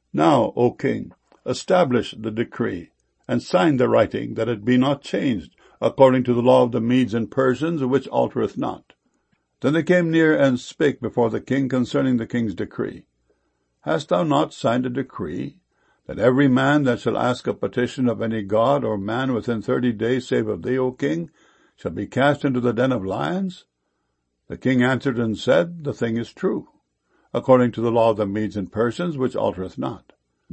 Now, O king, establish the decree, and sign the writing, that it be not changed, according to the law of the Medes and Persians, which altereth not. Then they came near and spake before the king concerning the king's decree. Hast thou not signed a decree, that every man that shall ask a petition of any god or man within 30 days, save of thee, O king, shall be cast into the den of lions? The king answered and said, The thing is true, according to the law of the Medes and Persians, which altereth not.